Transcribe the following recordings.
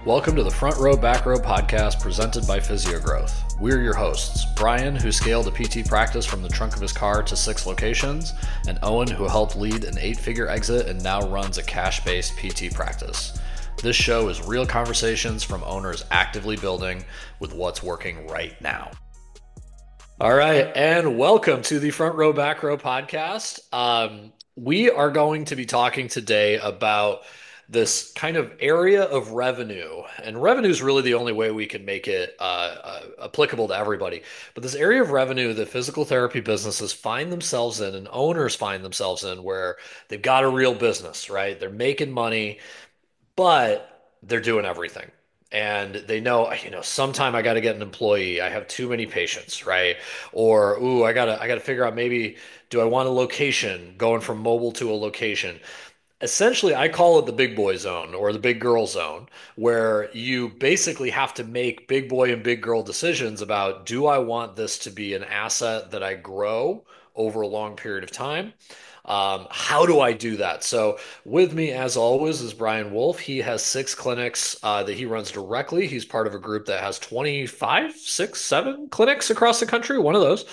Welcome to the Front Row Back Row podcast presented by Physiogrowth. We're your hosts, Brian, who scaled a PT practice from the trunk of his car to 6 locations, and Owen, who helped lead an 8-figure exit and now runs a cash-based PT practice. This show is real conversations from owners actively building with what's working right now. All right, and welcome to the Front Row Back Row podcast. We are going to be talking today about this kind of area of revenue, and revenue is really the only way we can make it applicable to everybody. But this area of revenue that physical therapy businesses find themselves in and owners find themselves in, where they've got a real business, right? They're making money, but they're doing everything. And they know, sometime I got to get an employee. I have too many patients, right? Or, I gotta figure out, maybe do I want a location, going from mobile to a location? Essentially, I call it the big boy zone or the big girl zone, where you basically have to make big boy and big girl decisions about, do I want this to be an asset that I grow over a long period of time? How do I do that? So, with me, as always, is Brian Wolf. He has 6 clinics that he runs directly. He's part of a group that has 25, 6, 7 clinics across the country, one of those.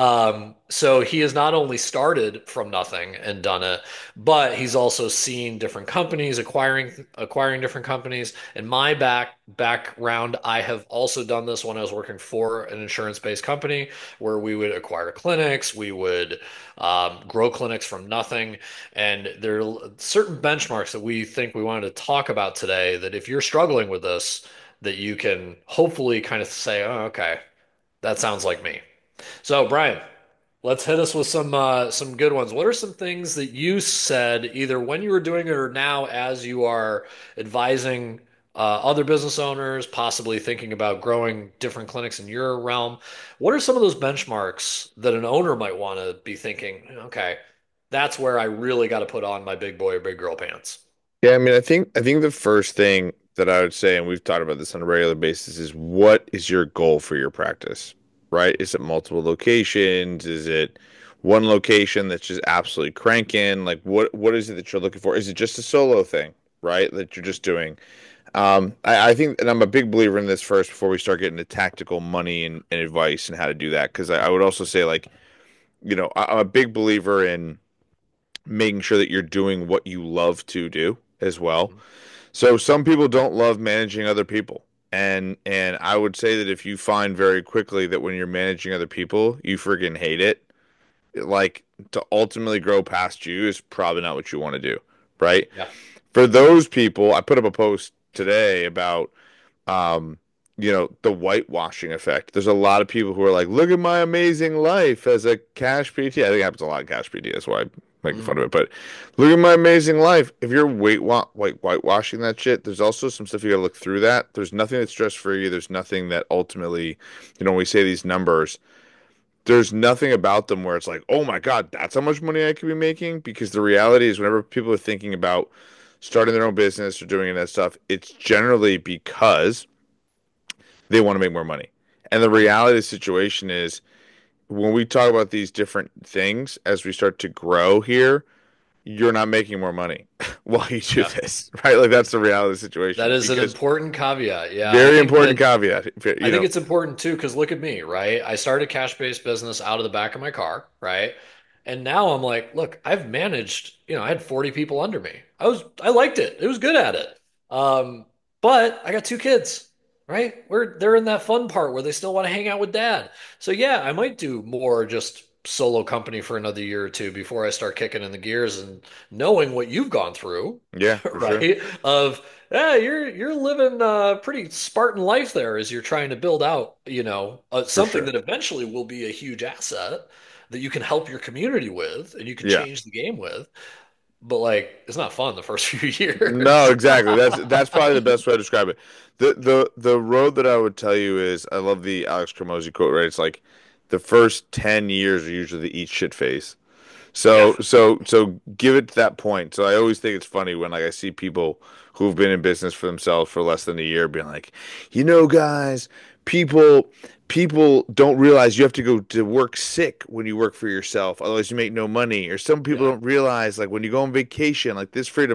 So, he has not only started from nothing and done it, but he's also seen different companies acquiring different companies. In my background, I have also done this when I was working for an insurance-based company, where we would acquire clinics, we would grow clinics from nothing. And there are certain benchmarks that we think we wanted to talk about today, that if you're struggling with this, that you can hopefully kind of say, oh, okay, that sounds like me. So, Brian, let's hit us with some good ones. What are some things that you said, either when you were doing it or now as you are advising other business owners, possibly thinking about growing different clinics in your realm? What are some of those benchmarks that an owner might want to be thinking, okay, that's where I really got to put on my big boy or big girl pants? Yeah, I think the first thing that I would say, and we've talked about this on a regular basis, is what is your goal for your practice, right? Is it multiple locations? Is it one location that's just absolutely cranking? Like what is it that you're looking for? Is it just a solo thing, right? That you're just doing? I think, and I'm a big believer in this first before we start getting to tactical money and advice and how to do that. Because I would also say, like, I'm a big believer in making sure that you're doing what you love to do as well. Mhm. So some people don't love managing other people. And I would say that if you find very quickly that when you're managing other people, you friggin' hate it, like, to ultimately grow past you is probably not what you want to do, right? Yeah. For those people, I put up a post today about um, the whitewashing effect. There's a lot of people who are like, look at my amazing life as a cash PT. I think it happens a lot in cash PT. That's why I'm making fun Mhm. of it. But look at my amazing life. If you're whitewashing that shit, there's also some stuff you got to look through that. There's nothing that's stress free. There's nothing that ultimately, when we say these numbers, there's nothing about them where it's like, oh my God, that's how much money I could be making. Because the reality is, whenever people are thinking about starting their own business or doing that stuff, it's generally because they want to make more money. And the reality of the situation is, when we talk about these different things, as we start to grow here, you're not making more money while you do Yeah. this, right? Like, that's the reality of the That situation. is an Because important caveat. Yeah, I very think important that caveat, I think it's important too, because look at me, right? I started a cash-based business out of the back of my car, right? And now I'm like, look, I've managed, I had 40 people under me. I liked it. It was good at it. Um, but I got 2 kids, right? They're in that fun part where they still want to hang out with dad. So yeah, I might do more just solo company for another year or two before I start kicking in the gears and knowing what you've gone through, yeah, for sure, right? Of yeah, you're living a pretty Spartan life there as you're trying to build out, for something sure. that eventually will be a huge asset that you can help your community with and you can Yeah. change the game with. But like, it's not fun the first few No, years. exactly. That's probably the best way to describe it. The road that I would tell you is, I love the Alex Hormozi quote, right? It's like the first 10 years are usually the eat shit phase. Yeah. So give it to that point. So I always think it's funny when, like, I see people who've been in business for themselves for less than a year being like, guys, people people don't realize you have to go to work sick when you work for yourself, otherwise you make no money. Or some people Yeah. don't realize, like, when you go on vacation, like, this freedom.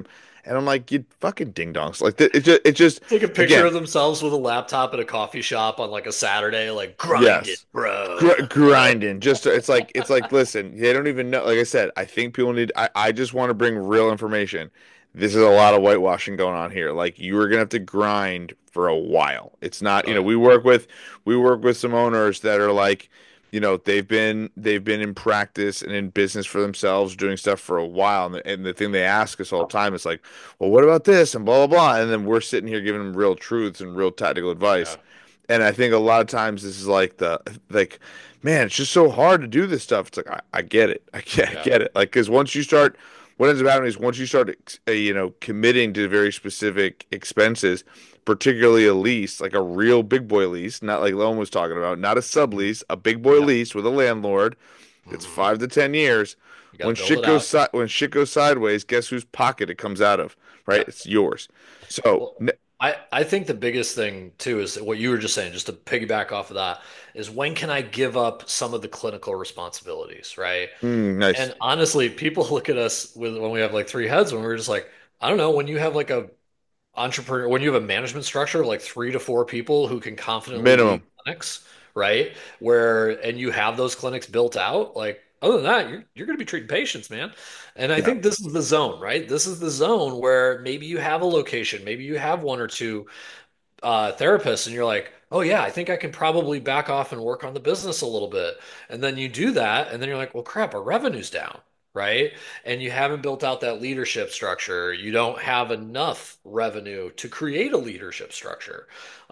And I'm like, you fucking ding dongs. Like it just Take a picture again, of themselves with a laptop at a coffee shop on like a Saturday, like grind it, yes. bro. Grinding just it's like listen, they don't even know. Like I said, I think people need I just want to bring real information. This is a lot of whitewashing going on here. Like you are gonna have to grind for a while. It's not, Oh yeah. we work with some owners that are like, they've been in practice and in business for themselves doing stuff for a while, and the thing they ask us all the time is like, well, what about this and blah blah blah, and then we're sitting here giving them real truths and real tactical advice. Yeah. And I think a lot of times this is like, man, it's just so hard to do this stuff. It's like I get it, I Yeah. get it. Like because what ends up happening is once you start, committing to very specific expenses, particularly a lease, like a real big boy lease, not like Lone was talking about, not a Mhm. sublease, a big boy Yep. lease with a landlord. It's Hmm. 5 to 10 years. You got to build it out. When shit goes sideways, guess whose pocket it comes out of, right? Yeah. It's yours. So, Well, I think the biggest thing too is what you were just saying, just to piggyback off of that, is when can I give up some of the clinical responsibilities, right? nice. And honestly, people look at us with when we have like three heads, when we're just like, I don't know, when you have like a entrepreneur, when you have a management structure of like 3 to 4 people who can confidently lead Minimum. clinics, right? And you have those clinics built out, like other than that, you're going to be treating patients, man. And I Yeah, think this is the zone, right? This is the zone where maybe you have a location, maybe you have one or two therapists, and you're like, oh yeah, I think I can probably back off and work on the business a little bit. And then you do that, and then you're like, well, crap, our revenue's down, right? And you haven't built out that leadership structure. You don't have enough revenue to create a leadership structure.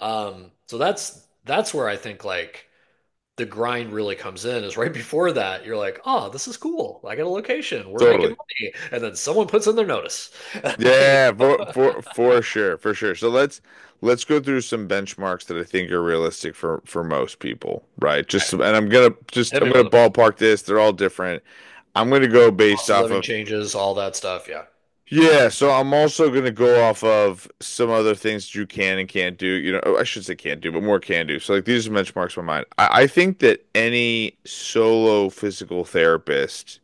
So that's where I think like the grind really comes in is right before that. You're like, oh, this is cool. I got a location. We're making totally. money. And then someone puts in their notice. You Yeah, know? for sure, for sure. So let's go through some benchmarks that I think are realistic for most people, right? All right. And I'm gonna just Hit I'm me gonna with them. ballpark this. They're all different. I'm gonna go based Cost of off living of changes, all that stuff. Yeah. yeah. So I'm also gonna go off of some other things you can and can't do. I should say can't do, but more can do. So like these are benchmarks in my mind. I think that any solo physical therapist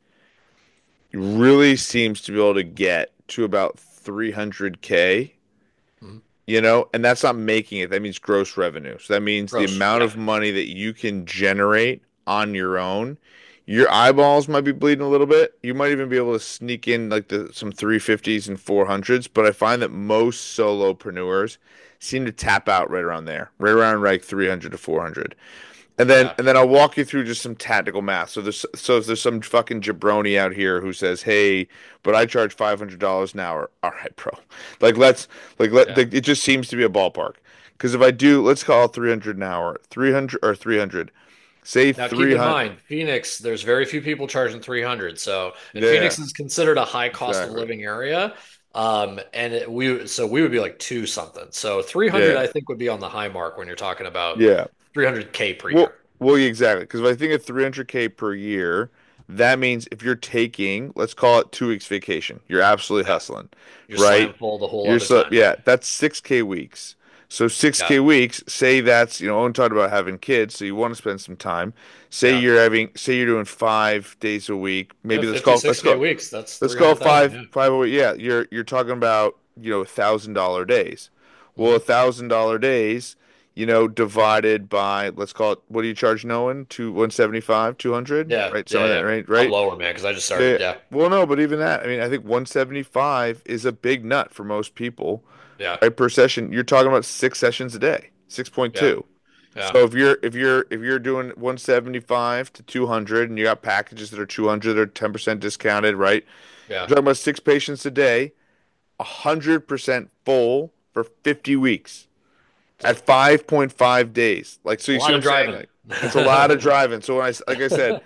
really seems to be able to get to about 300K, Mhm. and that's not making it. That means gross revenue. So that means the Gross. amount Yep. of money that you can generate on your own. Your eyeballs might be bleeding a little bit. You might even be able to sneak in like some 350s and 400s, but I find that most solopreneurs seem to tap out right around like 300 to 400. And then Yeah. and then I'll walk you through just some tactical math. So if there's some fucking jabroni out here who says, "Hey, but I charge $500 an hour." All right, bro. Like let's Yeah. it just seems to be a ballpark. Because if I do, let's call it 300 an hour. 300 or 300. Say Now keep in 300. mind, Phoenix, there's very few people charging 300. So, and Yeah, Phoenix is considered a high cost of exactly. living area. We would be like two something. So 300 Yeah. I think would be on the high mark when you're talking about Yeah. 300K per Well, year. well, yeah, exactly. Because if I think of 300K per year, that means if you're taking, let's call it 2 weeks vacation, you're absolutely Yeah. hustling, You're right? slam full the whole other time. Yeah, that's 6K weeks. So Yeah. 6K weeks, say that's, Owen talked about having kids, so you want to spend some time. Yeah. Say you're doing 5 days a week. Yeah, Maybe 56K weeks. That's let's call it 300,000. Yeah. five a week. Yeah, you're talking about, $1,000 days. Well, Hmm. $1,000 days, divided by, let's call it, what do you charge Noah? 175, 200, Yeah. right? Some Yeah. of that, Yeah. right? I'm Right? lower, man, because I just Yeah. started. Yeah. Well, no, but even that, I mean, I think 175 is a big nut for most people, Yeah. right? Per session, you're talking about 6 sessions a day, Yeah. 6.2. Yeah. So if you're doing 175 to 200 and you got packages that are 200 that are 10% discounted, right? Yeah. You're talking about 6 patients a day, 100% full for 50 weeks It's at 5.5 days. Like, so a you see lot what of I'm saying? driving. Like, it's a lot of driving. So like I said,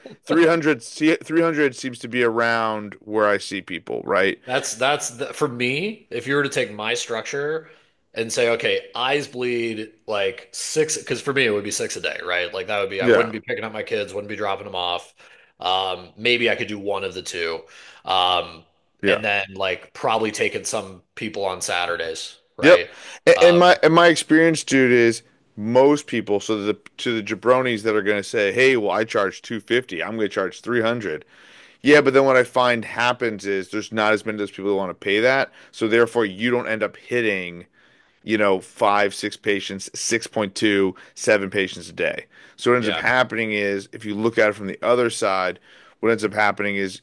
300 seems to be around where I see people, right? For me, if you were to take my structure and say, okay, eyes bleed like six, because for me it would be six a day, right? Like that would be I wouldn't Yeah. be picking up my kids, wouldn't be dropping them off. Maybe I could do one of the two. Yeah. And then like probably taking some people on Saturdays, Yep. right? And Um, my experience, dude, is most people, so to the jabronis that are going to say, "Hey, well, I charge 250, I'm going to charge 300." Yeah, but then what I find happens is there's not as many of those people who want to pay that. So therefore you don't end up hitting, five, six patients, 6.2, 7 patients a day. So what ends up Yeah. happening is if you look at it from the other side, what ends up happening is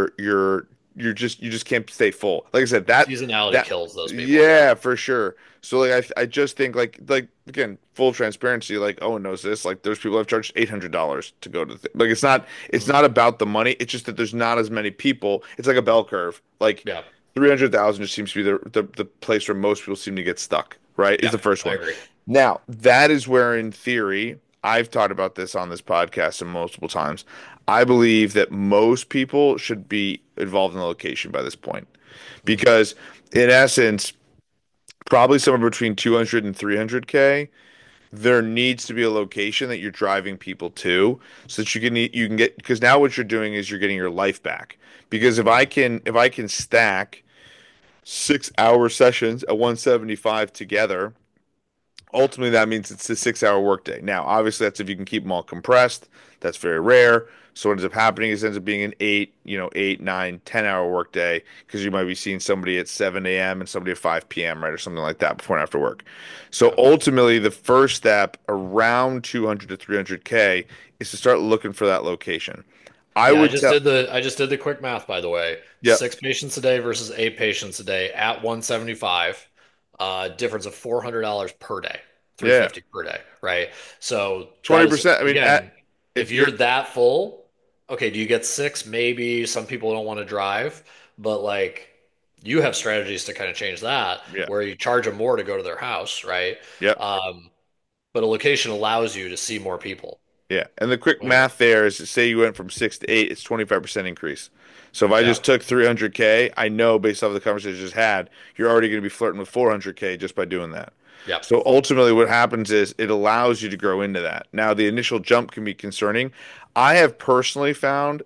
you just can't stay full. Like I said, Seasonality that kills those people. Yeah. yeah, for sure. So I just think like again, full transparency, like Owen knows this, like there's people I've charged $800 to go to like it's Mhm. not about the money, it's just that there's not as many people. It's like a bell curve. Like Yeah. 300,000 just seems to be the place where most people seem to get stuck, right? Is Yeah. the first I one. agree. Now, that is where, in theory, I've talked about this on this podcast and multiple times. I believe that most people should be involved in the location by this point. Mhm. Because, in essence, probably somewhere between 200 and 300K, there needs to be a location that you're driving people to so that you can get because now what you're doing is you're getting your life back. Because Mhm. if I can stack 6 hour sessions at 175 together, ultimately that means it's a 6 hour workday. Now, obviously, that's if you can keep them all compressed. That's very rare. So what ends up happening is it ends up being an 8, 9, 10 hour workday because you might be seeing somebody at 7 a.m. and somebody at 5 p.m., right, or something like that before and after work. So Yeah. ultimately, the first step around 200 to 300K is to start looking for that location. I Yeah, would tell, I just did the quick math by the way. yep, 6 patients a day versus 8 patients a day at 175, difference of $400 per day, yeah, 350 per day, right? So that is 20%. I mean, again, if if you're, you're that full, okay, do you get six? Maybe some people don't want to drive, but like you have strategies to kind of change that yeah, where you charge them more to go to their house, right? yep. Um, but a location allows you to see more people. Yeah, and the quick Right. math there is say you went from 6 to 8, it's 25% increase. So if I Yeah. just took 300K, I know based off the conversation I just had, you're already going to be flirting with 400K just by doing that. Yep. So ultimately, what happens is it allows you to grow into that. Now, the initial jump can be concerning. I have personally found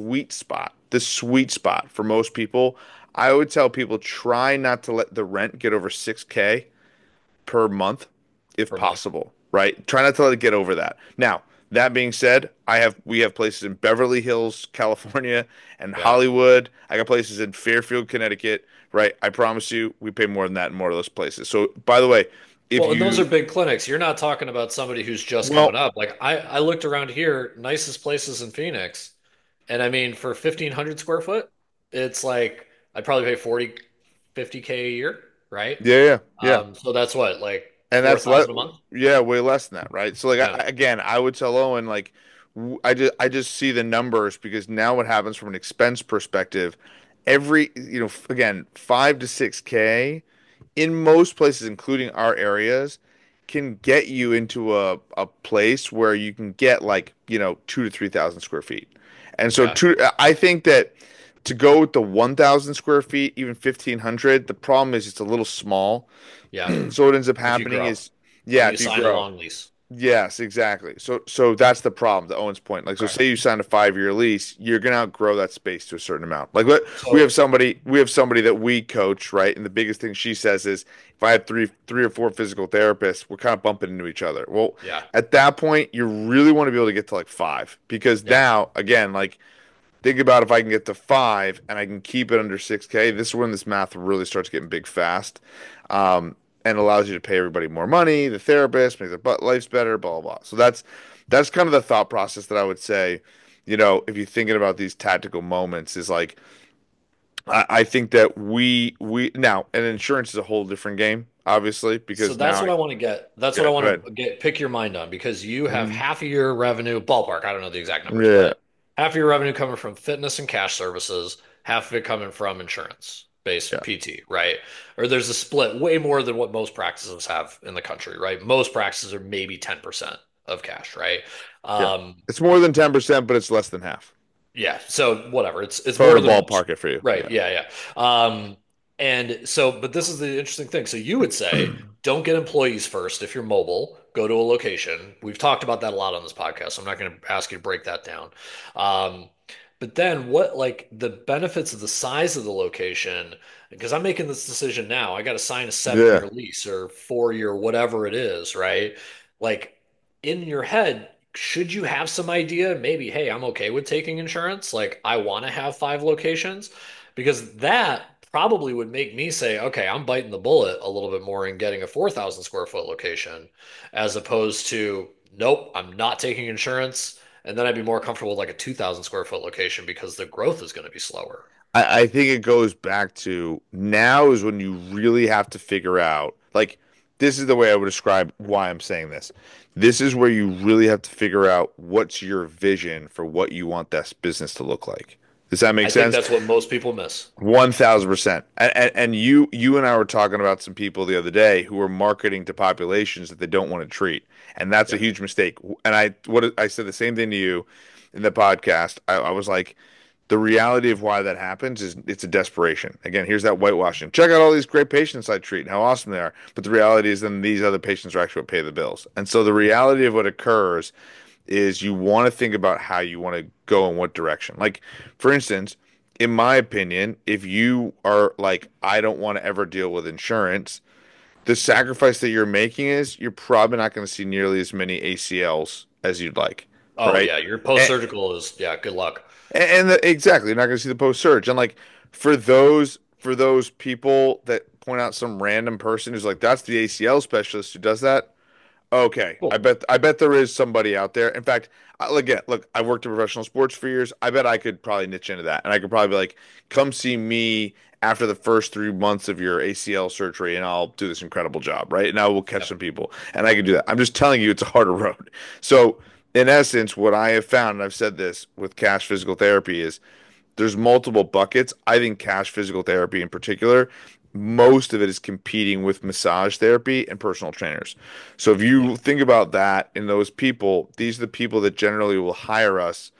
the sweet spot for most people. I would tell people try not to let the rent get over 6K per month if Per month. possible, right? Try not to let it get over that. Now, that being said, we have places in Beverly Hills, California, and Yeah. Hollywood. I got places in Fairfield, Connecticut, right? I promise you, we pay more than that in more of those places. So, by the way, if Well, and those are you, big clinics. You're not talking about somebody who's just coming well, up. Like I looked around here, nicest places in Phoenix, and I mean for 1,500 square foot, it's like I'd probably pay 40, 50K a year, right? yeah, yeah, yeah. So that's what, like And four that's le thousand a month? yeah, way less than that, right? So like Yeah. again, I would tell Owen like I just see the numbers because now what happens from an expense perspective, every again 5 to 6K in most places, including our areas, can get you into a place where you can get like 2 to 3,000 square feet. And so Yeah. I think that to go with the 1,000 square feet, even 1,500, the problem is it's a little small. Yeah. So what ends up If you happening grow is, and yeah, you if you sign a grow. long lease. Yes, exactly. So that's the problem, the Owens point. Like, so Right. say you sign a 5 year lease, you're gonna outgrow that space to a certain amount. Like, what So we have somebody that we coach, right? And the biggest thing she says is, if I have three or four physical therapists, we're kind of bumping into each other. Well, yeah. at that point, you really want to be able to get to like five because Yeah. now, again, like think about if I can get to five and I can keep it under 6K, this is when this math really starts getting big fast. And allows you to pay everybody more money, the therapist, make their lives better, blah, blah, blah. So that's kind of the thought process that I would say, if you're thinking about these tactical moments, is like I think that we now and insurance is a whole different game, obviously, So because that's now what I want to get. That's what yeah, I go ahead. want to get pick your mind on because you have Mhm. half of your revenue ballpark. I don't know the exact numbers, Yeah, but half of your revenue coming from fitness and cash services, half of it coming from insurance based yeah, PT, right? Or there's a split way more than what most practices have in the country, right? Most practices are maybe 10% of cash, right? yeah. Um, It's more than 10%, but it's less than half. yeah, so whatever. It's If I were more to than most. ballpark it for you, Right. yeah. Yeah, yeah. And so, but this is the interesting thing. So you would say, don't get employees first if you're mobile, go to a location. We've talked about that a lot on this podcast, so I'm not going to ask you to break that down. Um, but then what, like the benefits of the size of the location, because I'm making this decision now. I got to sign a 7 year Yeah. lease or 4 year, whatever it is, right? Like in your head, should you have some idea? Maybe, hey, I'm okay with taking insurance. Like, I want to have 5 locations because that probably would make me say, okay, I'm biting the bullet a little bit more and getting a 4,000 square foot location as opposed to, nope, I'm not taking insurance. And then I'd be more comfortable with like a 2,000 square foot location because the growth is going to be slower. I think it goes back to now is when you really have to figure out, like, this is the way I would describe why I'm saying this. This is where you really have to figure out what's your vision for what you want this business to look like. Does that make I think sense? that's what most people miss. 1,000%. And you and I were talking about some people the other day who are marketing to populations that they don't want to treat, and that's a Yep. huge mistake. And I said the same thing to you in the podcast. I was like, the reality of why that happens is it's a desperation. Again, here's that whitewashing. Check out all these great patients I treat and how awesome they are. But the reality is then these other patients are actually what pay the bills. And so the reality of what occurs is you want to think about how you want to go in what direction. Like, for instance, in my opinion, if you are like, I don't want to ever deal with insurance, the sacrifice that you're making is you're probably not going to see nearly as many ACLs as you'd like, Oh, right? yeah. Your And, post-surgical is, yeah, good luck. exactly, you're not going to see the post surge. And like for those people that point out some random person who's like, that's the ACL specialist who does that. Okay, Cool. I bet there is somebody out there. In fact, again, look, I've worked in professional sports for years. I bet I could probably niche into that, and I could probably be like, come see me after the first 3 months of your ACL surgery, and I'll do this incredible job, right? And I will catch Yep. some people, and I can do that. I'm just telling you, it's a harder road. So, in essence, what I have found, and I've said this with cash physical therapy, is there's multiple buckets. I think cash physical therapy in particular, most of it is competing with massage therapy and personal trainers. So if Yep. you think about that in those people, these are the people that generally will hire us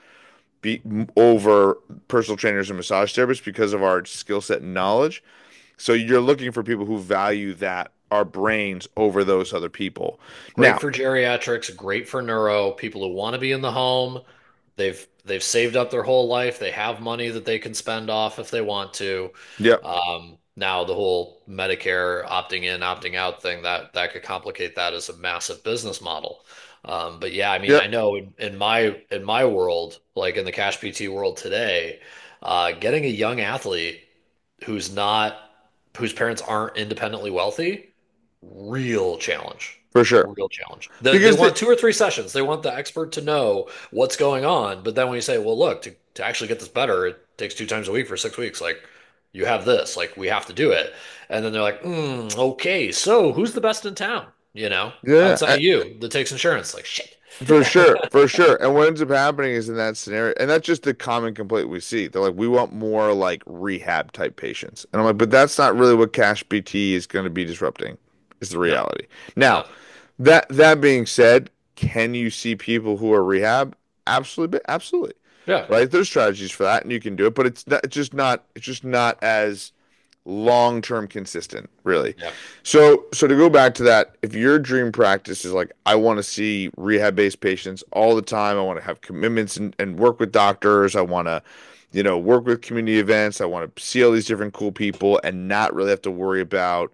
over personal trainers and massage therapists because of our skill set and knowledge. So you're looking for people who value that our brains over those other people. Great Now, for geriatrics, great for neuro, people who want to be in the home. They've saved up their whole life. They have money that they can spend off if they want to. yeah, Now the whole Medicare opting in, opting out thing that could complicate that as a massive business model. But yeah, I mean, yeah, I know in my world, like in the cash PT world today, getting a young athlete who's not whose parents aren't independently wealthy, real challenge. for sure. Real challenge. They Because want 2 or 3 sessions. They want the expert to know what's going on. But then when you say, well, look, to actually get this better, it takes 2 times a week for 6 weeks. Like, you have this. Like, we have to do it. And then they're like, okay, so who's the best in town? yeah, Outside of you that takes insurance. Like, shit. for sure, for sure. And what ends up happening is in that scenario, and that's just the common complaint we see. They're like, we want more like rehab type patients. And I'm like, but that's not really what cash PT is going to be disrupting, is the No, reality. Now, no. that being said, can you see people who are rehab? Absolutely, absolutely. Yeah. Right? There's strategies for that, and you can do it, but it's just not as long-term consistent, really. Yeah. So to go back to that, if your dream practice is like, I want to see rehab-based patients all the time, I want to have commitments and work with doctors, I want to, work with community events, I want to see all these different cool people and not really have to worry about,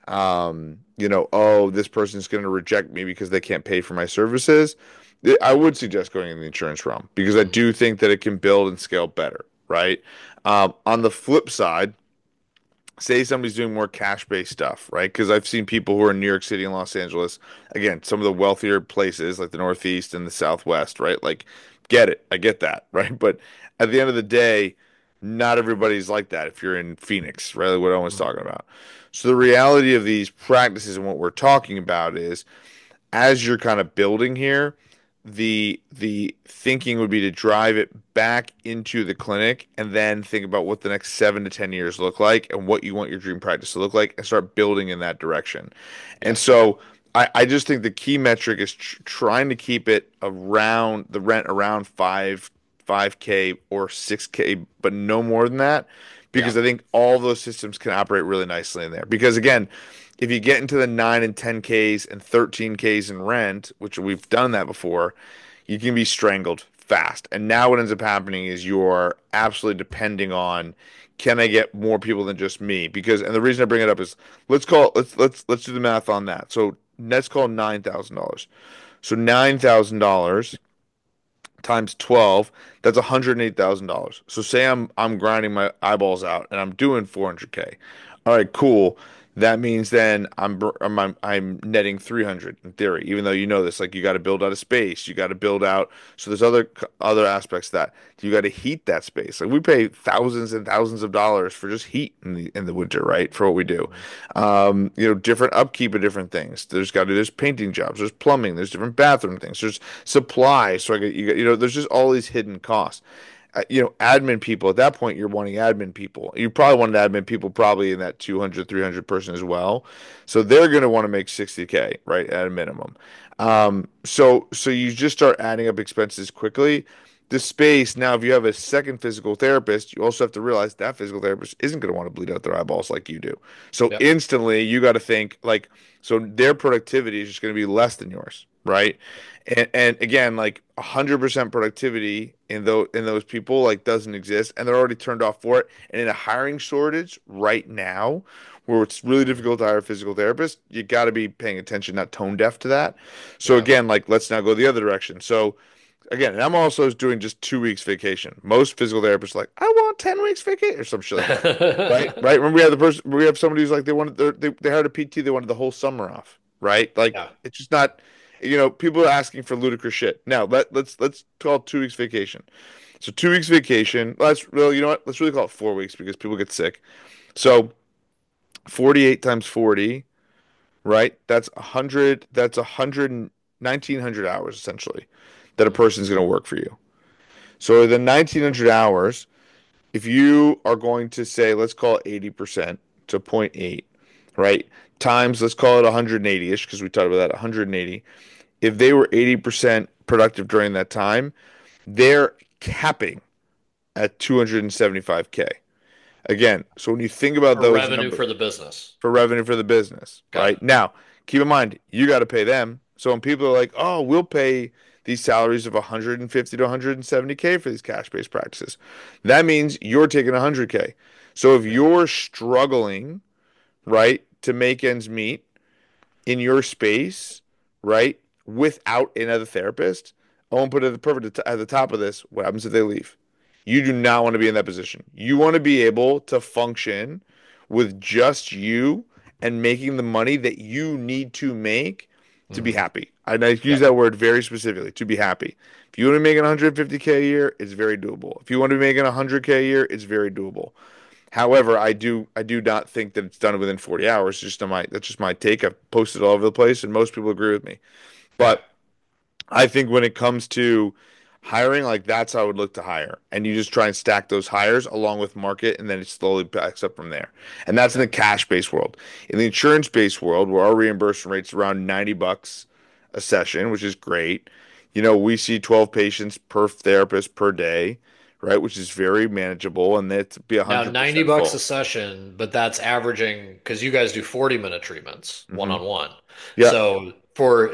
oh, this person's going to reject me because they can't pay for my services. I would suggest going in the insurance realm because I Mhm. do think that it can build and scale better, right? On the flip side, say somebody's doing more cash-based stuff, right? Because I've seen people who are in New York City and Los Angeles, again, some of the wealthier places like the Northeast and the Southwest, right? Like, get it. I get that, right? But at the end of the day, not everybody's like that if you're in Phoenix, right? Like what I was Mhm. talking about. So the reality of these practices and what we're talking about is as you're kind of building here, the thinking would be to drive it back into the clinic and then think about what the next 7 to 10 years look like and what you want your dream practice to look like and start building in that direction. And Yeah. so I just think the key metric is trying to keep it around the rent around 5K or 6K, but no more than that, Yeah. because I think all those systems can operate really nicely in there. Because again, if you get into the 9 and 10Ks and 13Ks in rent, which we've done that before, you can be strangled fast. And now what ends up happening is you're absolutely depending on can I get more people than just me? Because and the reason I bring it up is let's do the math on that. So let's call $9,000. So $9,000 times 12, that's $108,000. So say I'm grinding my eyeballs out and I'm doing 400K. All right, cool. That means then I'm netting 300 in theory, even though you know this, like you got to build out a space, you got to build out. So there's other aspects that you got to heat that space. Like we pay thousands and thousands of dollars for just heat in the winter, right? For what we do. Mhm. Different upkeep of different things. There's painting jobs, there's plumbing, there's different bathroom things, there's supplies. So there's just all these hidden costs. Admin people at that point, you're wanting admin people. You probably wanted admin people probably in that 200, 300 person as well. So they're going to want to make 60K, right, at a minimum. So you just start adding up expenses quickly. The space now, if you have a second physical therapist, you also have to realize that physical therapist isn't going to want to bleed out their eyeballs like you do. So Yep. instantly, you got to think like, so their productivity is just going to be less than yours, right? And again, like 100% productivity in those people like doesn't exist, and they're already turned off for it. And in a hiring shortage right now, where it's really difficult to hire a physical therapist, you got to be paying attention, not tone deaf to that. So Yeah. again, like let's now go the other direction. So again, and I'm also doing just 2 weeks vacation. Most physical therapists are like, I want 10 weeks vacation or some shit like that. Right? Right? Remember we have somebody who's like they hired a PT, they wanted the whole summer off. Right? Like Yeah. it's just not people are asking for ludicrous shit. Now let's call it 2 weeks vacation. So 2 weeks vacation. Let's really you know what? Let's really call it 4 weeks because people get sick. So 48 times 40, right? That's 1,900 hours essentially that a Mhm. person's going to work for you. So the 1,900 hours, if you are going to say, let's call it 80% to zero point 0.8, right? Times, let's call it 180-ish because we talked about that, 180. If they were 80% productive during that time, they're capping at 275K. Again, so when you think about For those revenue numbers for the business. for revenue for the business, Got it. right? Now, keep in mind, you got to pay them. So when people are like, oh, we'll pay these salaries of 150 to 170K for these cash-based practices, that means you're taking 100K. So if Mhm. you're struggling, right, to make ends meet in your space, right, without another therapist, I won't put it at the top of this. What happens if they leave? You do not want to be in that position. You want to be able to function with just you and making the money that you need to make to be Mhm. happy. And I use Yep. that word very specifically, to be happy. If you want to be making 150K a year, it's very doable. If you want to be making 100K a year, it's very doable. However, I do not think that it's done within 40 hours. That's just my take. I've posted all over the place, and most people agree with me. Yeah. But I think when it comes to hiring, like that's how I would look to hire. And you just try and stack those hires along with market, and then it slowly backs up from there. And that's in Yeah. the cash-based world. In the insurance-based world, where our reimbursement rate's around $90 a session, which is great. We see 12 patients per therapist per day, right? Which is very manageable, and that's be Now, 100% $90 a full. session, but that's averaging because you guys do 40-minute treatments one Hmm. on one. Yeah. So for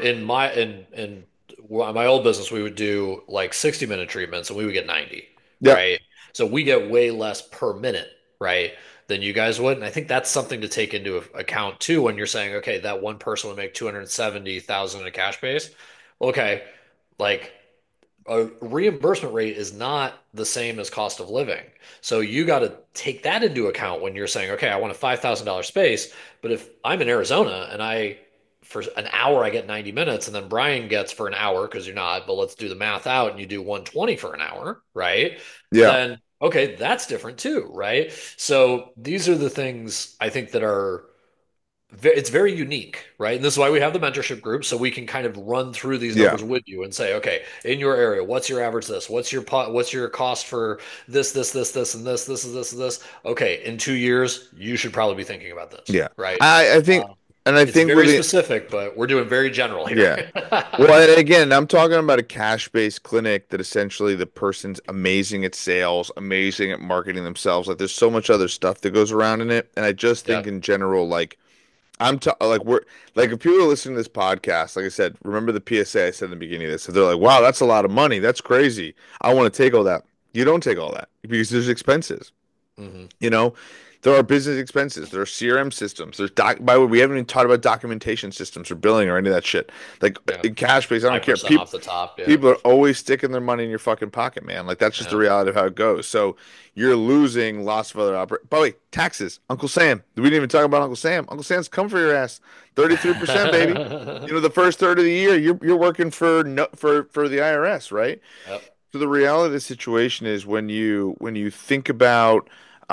in my old business, we would do like 60-minute treatments and we would get 90, Yeah. right? So we get way less per minute, right, than you guys would. And I think that's something to take into account too when you're saying, okay, that one person would make 270,000 in a cash base. Okay, like a reimbursement rate is not the same as cost of living. So you got to take that into account when you're saying, okay, I want a $5,000 space, but if I'm in Arizona and for an hour I get 90 minutes and then Brian gets for an hour because you're not, but let's do the math out and you do 120 for an hour, right? Yeah. Then okay, that's different too, right? So these are the things I think that are it's very unique, right? And this is why we have the mentorship group, so we can kind of run through these Yeah. numbers with you and say, okay, in your area, what's your average this? What's your cost for this, and this? Okay, in 2 years, you should probably be thinking about this, Yeah. right? I think, Uh, and I it's think with very the, specific, but we're doing very general here. yeah. Well, and again, I'm talking about a cash-based clinic that essentially the person's amazing at sales, amazing at marketing themselves. Like there's so much other stuff that goes around in it. And I just Yeah. think in general, like like we're like if people are listening to this podcast, like I said, remember the PSA I said in the beginning of this. If they're like, wow, that's a lot of money. That's crazy. I want to take all that. You don't take all that because there's expenses. Hmm. You know, There are business expenses. There are CRM systems. There's by the way, we haven't even talked about documentation systems or billing or any of that shit. Like Yeah. in cash base, I don't care. 5% People off the top. Yeah. people are always sticking their money in your fucking pocket, man. Like that's just the Yeah. reality of how it goes. So you're losing lots of other By the way, taxes. Uncle Sam. We didn't even talk about Uncle Sam. Uncle Sam's come for your ass. 33%, baby. You know, the first third of the year, you're working for no, for the IRS, right? Yep. So the reality of the situation is when you think about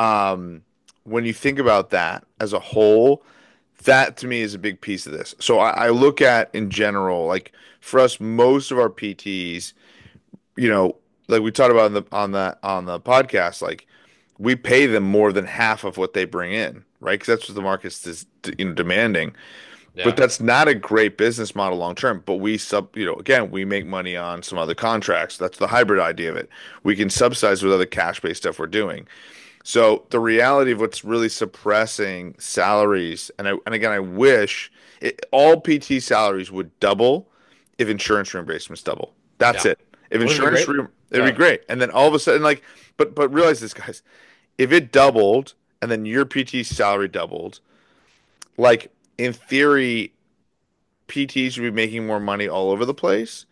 when you think about that as a whole, that to me is a big piece of this. So I look at in general, like for us, most of our PTs, you know, like we talked about on the podcast, like we pay them more than half of what they bring in, right? Because that's what the market's demanding. But Yeah. that's not a great business model long term. But again, we make money on some other contracts. That's the hybrid idea of it. We can subsidize with other cash-based stuff we're doing. So the reality of what's really suppressing salaries, and again, I wish all PT salaries would double if insurance reimbursements double. That's Yeah. it. If Wouldn't it be insurance, great? it'd be Yeah. great. And then all of a sudden, like, but realize this, guys. If it doubled and then your PT salary doubled, like in theory, PTs would be making more money all over the place.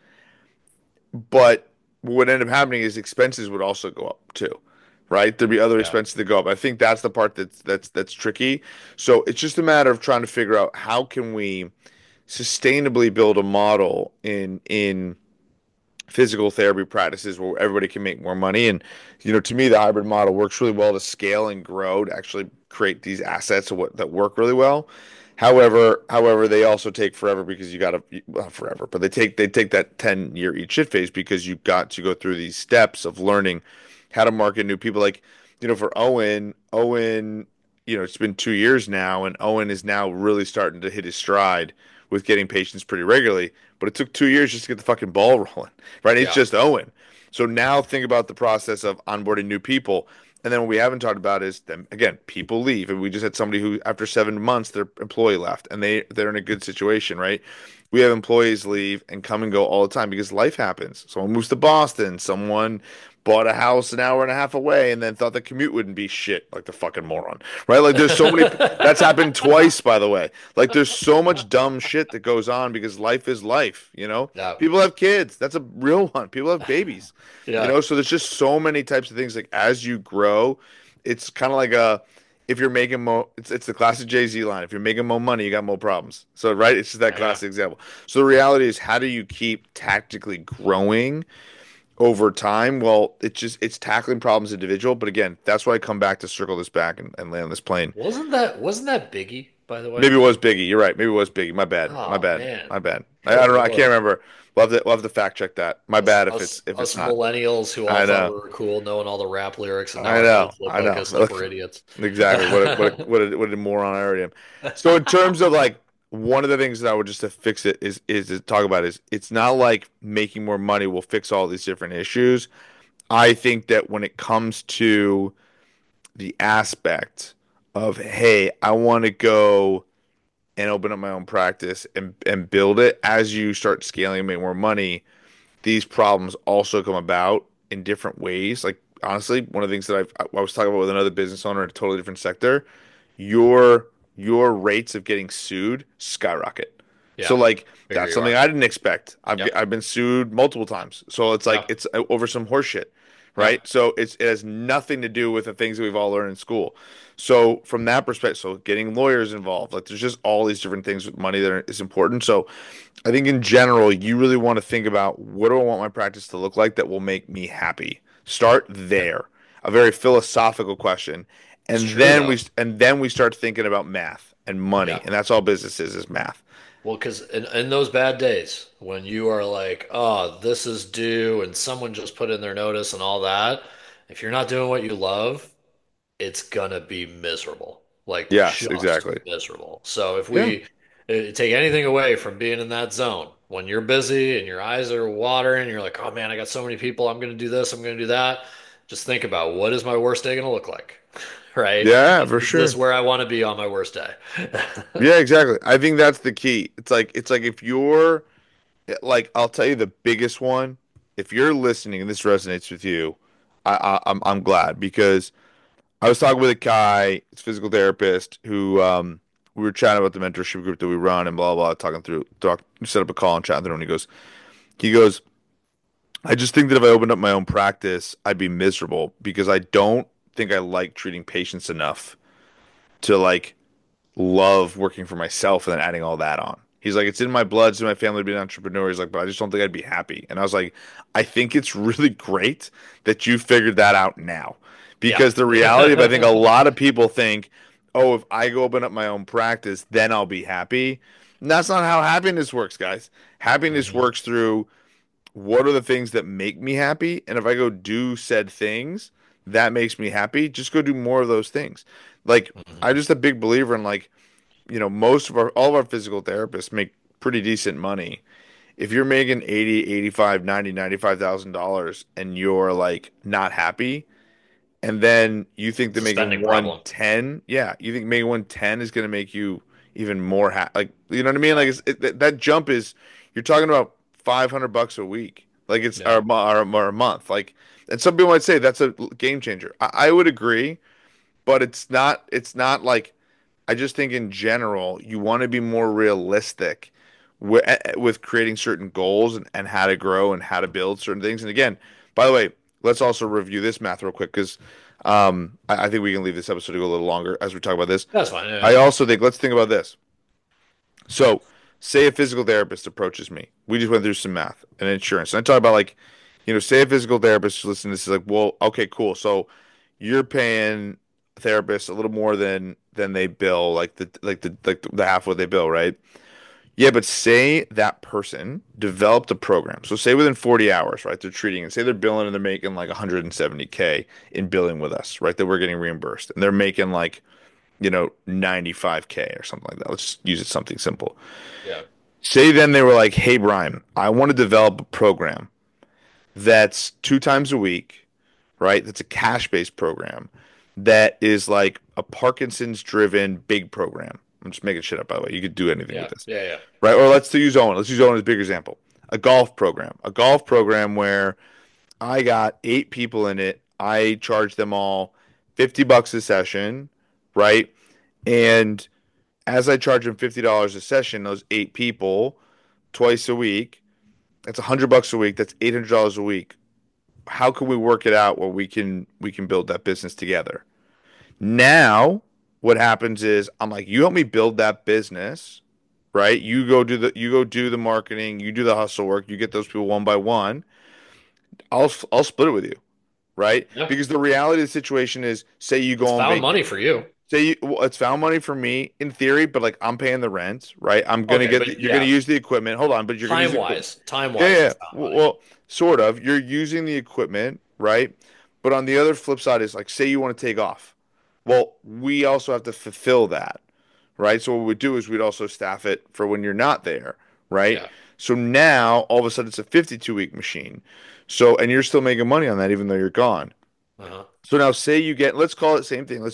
But what would end up happening is expenses would also go up too, right? There'd be other Yeah. expenses that go up. I think that's the part that's tricky. So it's just a matter of trying to figure out how can we sustainably build a model in physical therapy practices where everybody can make more money. And to me, the hybrid model works really well to scale and grow to actually create these assets that work really well. However, they also take forever because you got to well, forever, but they take that 10-year each shit phase because you've got to go through these steps of learning how to market new people. Like, for Owen, it's been 2 years now, and Owen is now really starting to hit his stride with getting patients pretty regularly. But it took 2 years just to get the fucking ball rolling, right? It's Yeah. just Owen. So now think about the process of onboarding new people. And then what we haven't talked about is them again, people leave. And we just had somebody who after 7 months their employee left and they're in a good situation, right? We have employees leave and come and go all the time because life happens. Someone moves to Boston, someone bought a house an hour and a half away and then thought the commute wouldn't be shit, like the fucking moron, right? Like there's so many that's happened twice, by the way. Like there's so much dumb shit that goes on because life is life. Yeah. People have kids. That's a real one. People have babies. Yeah. So there's just so many types of things. Like as you grow, it's kind of like if you're making more, it's the classic Jay-Z line. If you're making more money, you got more problems. So right, it's just that Yeah. classic example. So the reality is, how do you keep tactically growing over time? Well, it's tackling problems individual. But again, that's why I come back to circle this back and land this plane. Wasn't that Biggie, by the way? Maybe it was Biggie. You're right. Maybe it was Biggie. My bad. My Oh bad. man. My bad. I Good don't know. I can't Lord. remember. We'll have to fact check that. My Us, bad if it's us, if it's us not. millennials who all I thought know. we were cool, knowing all the rap lyrics, and now I our know. kids look I like know. us like we're idiots. Exactly. What a moron I already am. So in terms of like one of the things that I would just to fix it is to talk about is it's not like making more money will fix all these different issues. I think that when it comes to the aspect of, hey, I want to go and open up my own practice and build it as you start scaling and make more money, these problems also come about in different ways. Like honestly, one of the things that I was talking about with another business owner in a totally different sector, your your rates of getting sued skyrocket. So Yeah, like figure that's you something are. I didn't expect. Yep. I've been sued multiple times. So it's like Yep. it's over some horseshit, right? Yep. So it has nothing to do with the things that we've all learned in school. So from that perspective, so getting lawyers involved, like there's just all these different things with money that is important. So I think in general, you really want to think about what do I want my practice to look like that will make me happy. Start Yep. there. A very philosophical question. It's And true then though. we start thinking about math and money. Yeah. And that's all business is math. Well, because in those bad days when you are like, oh, this is due, and someone just put in their notice and all that, if you're not doing what you love, it's gonna be miserable. Like Yes, just exactly. miserable. So if Yeah. we take anything away from being in that zone, when you're busy and your eyes are watering, you're like, oh man, I got so many people, I'm gonna do this, I'm gonna do that. Just think about what is my worst day gonna look like? Right? Yeah, And for is this sure. where I want to be on my worst day? Yeah, exactly. I think that's the key. It's like if you're like I'll tell you the biggest one. If you're listening and this resonates with you, I'm glad because I was talking with a guy, it's a physical therapist, who we were chatting about the mentorship group that we run and blah blah, talking through set up a call and chat through and he goes, I just think that if I opened up my own practice, I'd be miserable because I don't think I like treating patients enough to like love working for myself and then adding all that on. He's like, it's in my blood, it's in my family to be an entrepreneur. He's like, but I just don't think I'd be happy. And I was like, I think it's really great that you figured that out now. Yeah. Because the reality of I think a lot of people think, oh, if I go open up my own practice, then I'll be happy. And that's not how happiness works, guys. Happiness Mhm. works through what are the things that make me happy? And if I go do said things, that makes me happy. Just go do more of those things. Like, I'm Mhm. just a big believer in like, most of all of our physical therapists make pretty decent money. If you're making 80, 85, 90, $95,000 and you're like not happy, and then you think It's that a making spending problem. 110, yeah, you think making 110 is going to make you even more like, you know what I mean? Yeah. Like that jump is you're talking about $500 a week. Like it's Yeah. or a month. Like, and some people might say that's a game changer. I would agree, but it's not like I just think in general, you want to be more realistic with creating certain goals and how to grow and how to build certain things. And again, by the way, let's also review this math real quick because I think we can leave this episode to go a little longer as we talk about this. That's fine. Yeah. I also think let's think about this. So, say a physical therapist approaches me. We just went through some math and insurance. And I talk about like, say a physical therapist listen to this is like, well, okay, cool. So you're paying therapists a little more than they bill, like the half what they bill, right? Yeah, but say that person developed a program. So say within 40 hours, right? They're treating and say they're billing and they're making like 170K in billing with us, right? That we're getting reimbursed. And they're making like, 95K or something like that. Let's just use it something simple. Yeah. Say then they were like, "Hey Brian, I want to develop a program that's 2 times a week, right? That's a cash-based program that is like a Parkinson's driven big program." I'm just making shit up, by the way. You could do anything with Yeah. this, Yeah. Yeah. right? Or let's use Owen. Let's use Owen as a big example. A golf program where I got 8 people in it. I charge them all $50 a session, right? And as I charge them $50 a session, those 8 people twice a week, that's $100 a week. That's $800 a week. How can we work it out where we can build that business together? Now, what happens is I'm like, you help me build that business, right? You go do the marketing, you do the hustle work, you get those people one by one. I'll split it with you, right? Yeah. Because the reality of the situation is, say you go It's on found vacation. money for you. Well, it's found money for me in theory, but like I'm paying the rent, right? Okay, but You're gonna yeah, use the equipment. Hold on, but you're gonna use the equipment. time Yeah, wise, yeah. it's found Well, money. well, sort of. You're using the equipment, right? But on the other flip side is like, say you want to take off. Well, we also have to fulfill that, right? So what we'd do is we'd also staff it for when you're not there, right? Yeah. So now all of a sudden it's a 52-week machine. So and you're still making money on that even though you're gone. Uh-huh. So now say you get, let's call it same thing.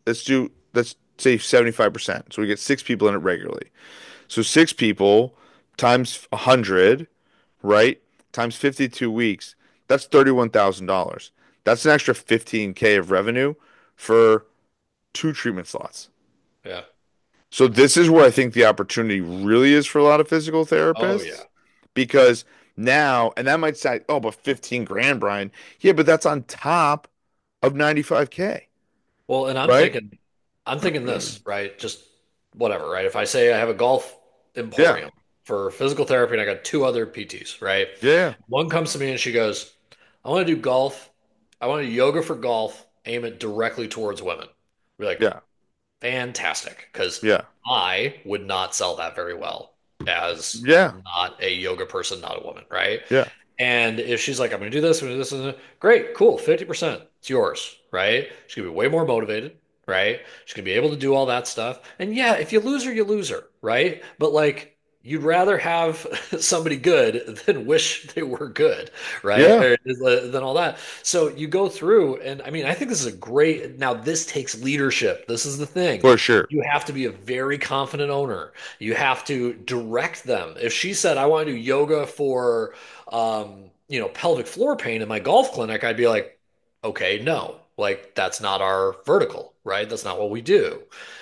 Let's say 75%. So we get 6 people in it regularly. So 6 people times 100, right? Times 52 weeks. That's $31,000. That's an extra 15K of revenue for 2 treatment slots. Yeah. So this is where I think the opportunity really is for a lot of physical Oh therapists yeah. because now, and that might say, oh, but 15 grand, Brian. Yeah, but that's on top of 95K, Well, and right? I'm thinking this, right? Just whatever, right? If I say I have a golf Yeah. emporium for physical therapy and I got two other PTs, right? Yeah. One comes to me and she goes, I want to do golf. I want to do yoga for golf, aim it directly towards women. We're like, Yeah. fantastic, because Yeah. I would not sell that very well as Yeah. not a yoga person, not a woman, right? Yeah. And if she's like, I'm going to do this, I'm going to do this, great, cool, 50%, it's yours, right? She's going to be way more motivated, right? She's going to be able to do all that stuff. And yeah, if you lose her, you lose her, right? But like, you'd rather have somebody good than wish they were good, right? Yeah. Or, than all that. So you go through, and I mean, I think this is a great, now this takes leadership. This is the thing. For sure. You have to be a very confident owner. You have to direct them. If she said, I want to do yoga for pelvic floor pain in my golf clinic, I'd be like, okay, no. Like that's not our vertical, right? That's not what we do.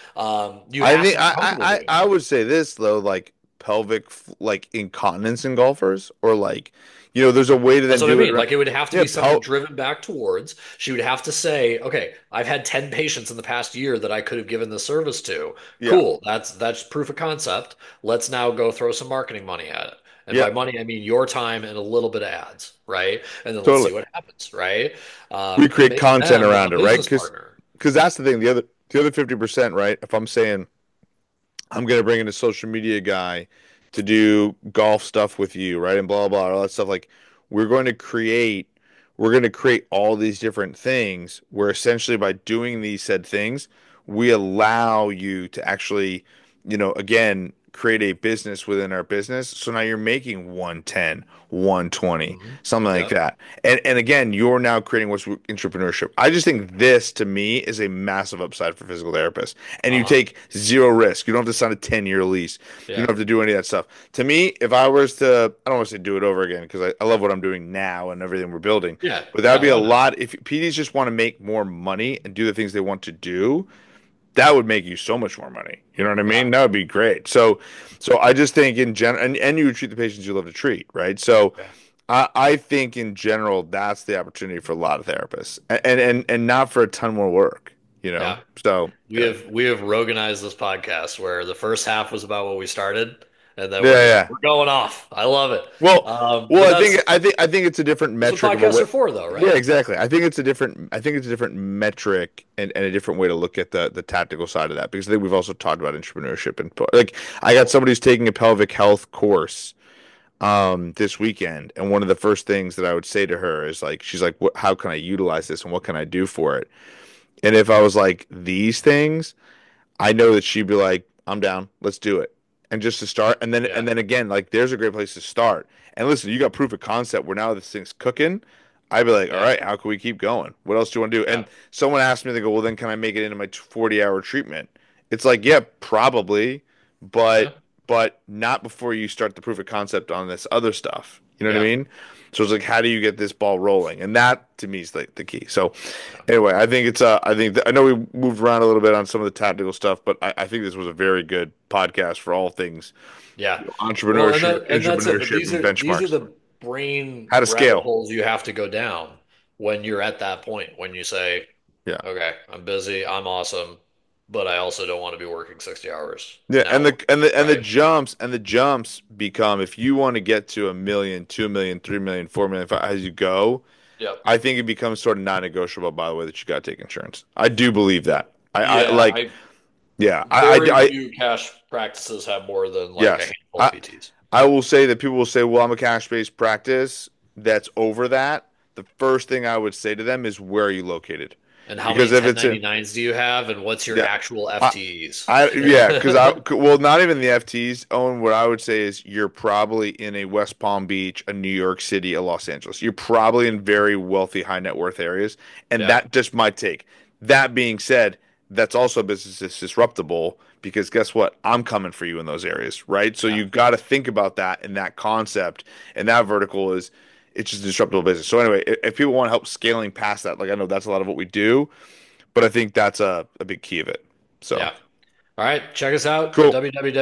You I have think to be comfortable doing I that. would say this though, like like incontinence in golfers, or like, there's a way to That's then what I do it mean. around. Like it would have to Yeah, be something driven back towards. She would have to say, "Okay, I've had 10 patients in the past year that I could have given this service to. yeah, Cool. That's proof of concept. Let's now go throw some marketing money at it." And yeah, by money, I mean your time and a little bit of ads, right? And then let's see totally. what happens, right? We And create make content them a around it, right? business Because partner. that's the thing. The other 50%, right? If I'm saying I'm gonna bring in a social media guy to do golf stuff with you, right? And blah blah, all that stuff. Like we're going to create we're going to create all these different things where essentially by doing these said things, we allow you to actually, again, create a business within our business. So now you're making 110, 120, Hmm. something like Yep. that. And again, you're now creating what's entrepreneurship. I just think this to me is a massive upside for physical therapists. And you Uh-huh. take zero risk. You don't have to sign a 10-year lease. You Yeah. don't have to do any of that stuff. To me, if I was to, I don't want to say do it over again because I love what I'm doing now and everything we're building, Yeah. but that would Yeah. be a Why not? lot. If PDs just want to make more money and do the things they want to do, that would make you so much more money. You know what I Yeah. mean? That would be great. So I just think in general, and you would treat the patients you love to treat, right? So Yeah. I think in general, that's the opportunity for a lot of therapists, and not for a ton more work, you know. Yeah. So yeah, We have Roganized this podcast where the first half was about what we started, and then yeah, yeah. we're going off. I love it. Well, But I think it's a different that's what metric of a podcasts way. are for, though, Yeah, right? exactly. I think it's a different metric and a different way to look at the tactical side of that because I think we've also talked about entrepreneurship and like I got somebody who's taking a pelvic health course this weekend, and one of the first things that I would say to her is like she's like, "What? How can I utilize this and what can I do for it?" And if I was like these things, I know that she'd be like, "I'm down. Let's do it." And just to start, Yeah. and then again, like there's a great place to start. And listen, you got proof of concept where now this thing's cooking. I'd be like, "All Yeah. right, how can we keep going? What else do you want to do?" Yeah. And someone asked me, they go, "Well, then can I make it into my 40-hour treatment?" It's like, yeah, probably, Yeah. but not before you start the proof of concept on this other stuff. You know what I Yeah. mean? So it's like, how do you get this ball rolling? And that to me is like the key. So Yeah. anyway, I know we moved around a little bit on some of the tactical stuff, but I think this was a very good podcast for all things Yeah. Well, and that's it. But entrepreneurship, and these are benchmarks. the brain How to rabbit scale. holes you have to go down when you're at that point. When you say, Yeah. "Okay, I'm busy. I'm awesome, but I also don't want to be working 60 hours Yeah, now." Right? the jumps become if you want to get to 1 million, 2 million, 3 million, 4 million as you go, Yep. I think it becomes sort of non-negotiable by the way that you got to take insurance. I do believe that. I Yeah. like, yeah, Very few cash practices have more than like a yes. handful of PTs. I will say that people will say, well, I'm a cash-based practice that's over that. The first thing I would say to them is where are you located? And how many Because if it's in, 1099s do you have, and what's your yeah, actual I, FTEs? yeah, because well, not even the FTs. Owen, what I would say is you're probably in a West Palm Beach, a New York City, a Los Angeles. You're probably in very wealthy, high net worth areas, and Yeah. that just my take. That being said, that's also a business that's disruptible because guess what? I'm coming for you in those areas, right? So Yeah. you've got to think about that and that concept and that vertical is it's just a disruptible business. So anyway, if people want help scaling past that, like I know that's a lot of what we do, but I think that's a big key of it. So. Yeah. All right, check us out at Cool.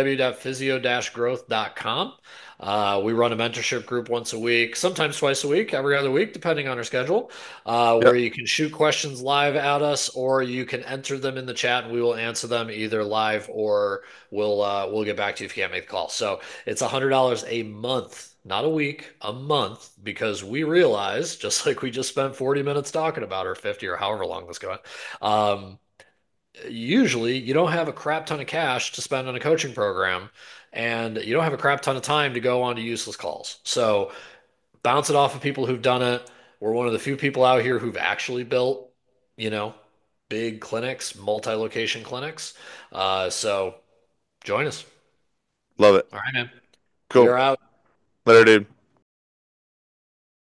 www.physio-growth.com. We run a mentorship group once a week, sometimes twice a week, every other week, depending on our schedule, where Yep. you can shoot questions live at us, or you can enter them in the chat, and we will answer them either live or we'll get back to you if you can't make the call. So it's $100 a month, not a week, a month, because we realize, just like we just spent 40 minutes talking about, or 50, or however long this going. Um, Usually you don't have a crap ton of cash to spend on a coaching program and you don't have a crap ton of time to go on to useless calls. So bounce it off of people who've done it. We're one of the few people out here who've actually built, you know, big clinics, multi-location clinics. So join us. Love it. All right, man. We Cool. are out. Later, dude.